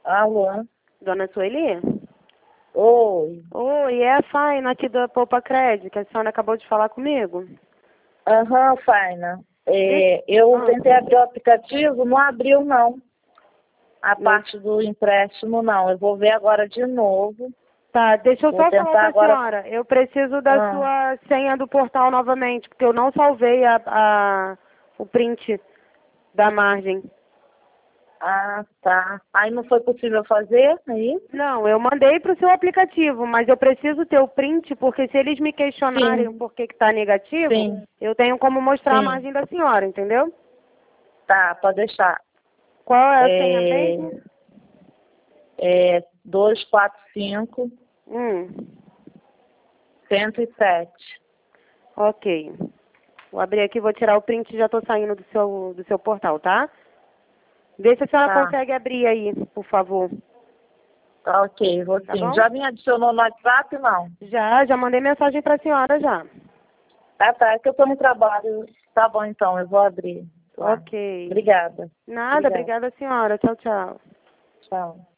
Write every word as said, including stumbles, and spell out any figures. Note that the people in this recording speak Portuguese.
Alô? Dona Sueli? Oi. Oi, é a Faina aqui da Poupa Crédito, que a senhora acabou de falar comigo. Aham, Faina. É, eu Ah. tentei abrir o aplicativo, não abriu não. A Não. parte do empréstimo não. Eu vou ver agora de novo. Tá, deixa eu Vou só falar com tentar a agora. senhora. Eu preciso da Ah, sua senha do portal novamente, porque eu não salvei a, a, o print da margem. ah, tá. Aí não foi possível fazer aí? Não, eu mandei para o seu aplicativo, mas eu preciso ter o print, porque se eles me questionarem Sim, por que está negativo, sim, eu tenho como mostrar a sim. margem da senhora, entendeu? Tá, pode deixar. Qual é a senha É, mesmo? é dois quatro cinco, Hum, cento e sete. ok. Vou abrir aqui, vou tirar o print e já estou saindo do seu, do seu portal, tá? Vê se a senhora Tá, consegue abrir aí, por favor. tá ok, vou Tá sim. bom? Já me adicionou no WhatsApp, não? Já, já mandei mensagem para a senhora já. Ah, tá. É que eu tô no trabalho. Tá bom, então. Eu vou abrir lá. Ok. Obrigada. Nada, Obrigada. obrigada, senhora. Tchau, tchau. Tchau.